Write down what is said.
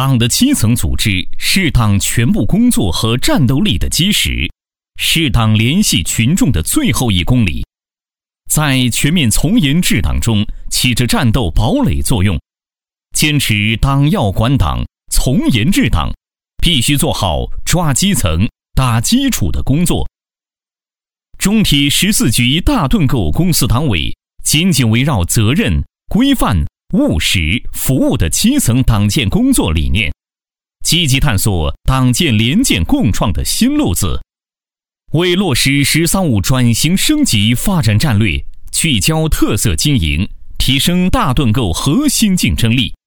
党的基层组织是党全部工作和战斗力的基石，是党联系群众的最后1公里，在全面从严治党中起着战斗堡垒作用。坚持党要管党、从严治党，必须做好抓基层、打基础的工作。中铁14局大盾构公司党委紧紧围绕责任、规范、务实、服务的基层党建工作理念，积极探索党建联建共创的新路子，为落实“十三五”转型升级发展战略，聚焦特色经营，提升大盾构核心竞争力，